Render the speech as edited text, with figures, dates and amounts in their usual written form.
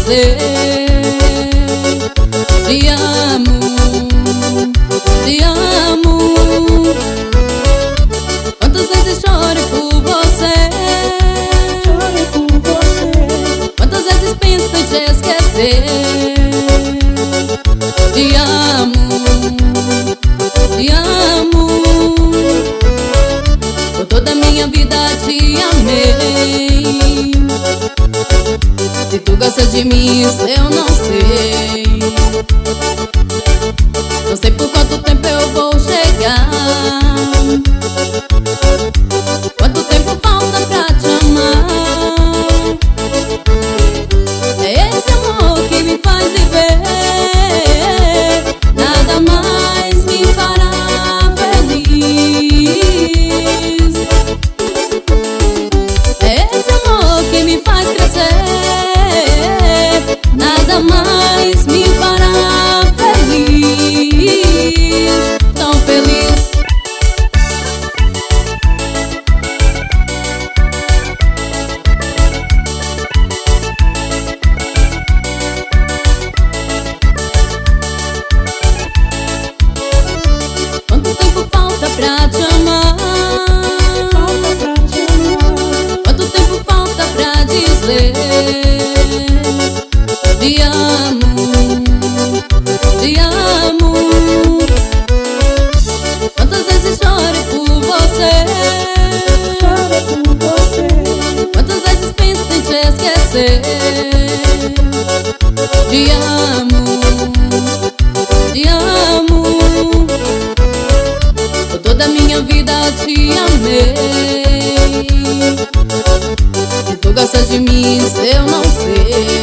dizer: te amo, te amo. Quantas vezes chorei por você, quantas vezes penso em te esquecer. Te amo, te amo. Por toda a minha vida te amei. Se tu gosta de mim, isso eu não sei. Não sei por quanto tempo eu vou chegar, quanto tempo falta pra te amar. É esse amor que me faz viver, nada mais me fará feliz. É esse amor que me faz crescer, nada mais me fará feliz, tão feliz. Quanto tempo falta pra te amar? Quanto tempo falta pra dizer: te amo, te amo. Quantas vezes chorei por você, quantas vezes penso em te esquecer. Te amo, te amo. Por toda a minha vida te amei. Se tu gosta de mim, isso eu não sei.